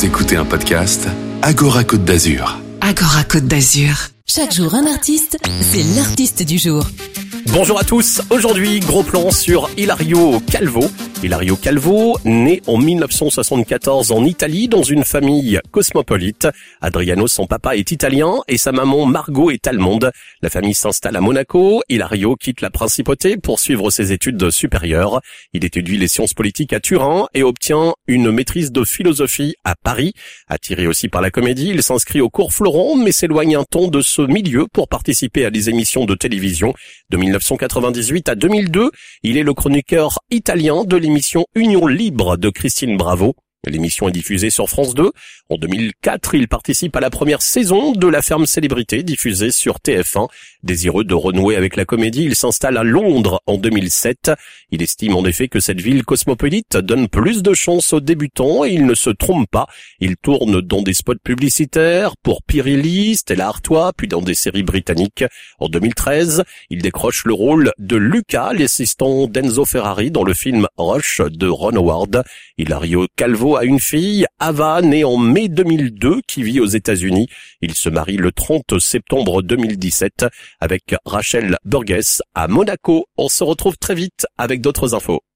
Vous écoutez un podcast Agora Côte d'Azur. Agora Côte d'Azur. Chaque jour un artiste, c'est l'artiste du jour. Bonjour à tous, aujourd'hui gros plan sur Ilario Calvo. Ilario Calvo, né en 1974 en Italie dans une famille cosmopolite. Adriano, son papa, est italien et sa maman Margot est allemande. La famille s'installe à Monaco. Ilario quitte la principauté pour suivre ses études supérieures. Il étudie les sciences politiques à Turin et obtient une maîtrise de philosophie à Paris. Attiré aussi par la comédie, il s'inscrit au cours Florent mais s'éloigne un temps de ce milieu pour participer à des émissions de télévision. De 1998 à 2002, il est le chroniqueur italien de l'émission Union Libre de Christine Bravo. L'émission est diffusée sur France 2. En 2004, il participe à la première saison de La Ferme Célébrité, diffusée sur TF1. Désireux de renouer avec la comédie, il s'installe à Londres en 2007. Il estime en effet que cette ville cosmopolite donne plus de chances aux débutants et il ne se trompe pas. Il tourne dans des spots publicitaires pour Pirelli, Stella Artois, puis dans des séries britanniques. En 2013, il décroche le rôle de Luca, l'assistant d'Enzo Ferrari dans le film Rush de Ron Howard. Ilario Calvo a une fille, Ava, née en mai 2002, qui vit aux États-Unis. Il se marie le 30 septembre 2017 avec Rachel Burgess à Monaco. On se retrouve très vite avec d'autres infos.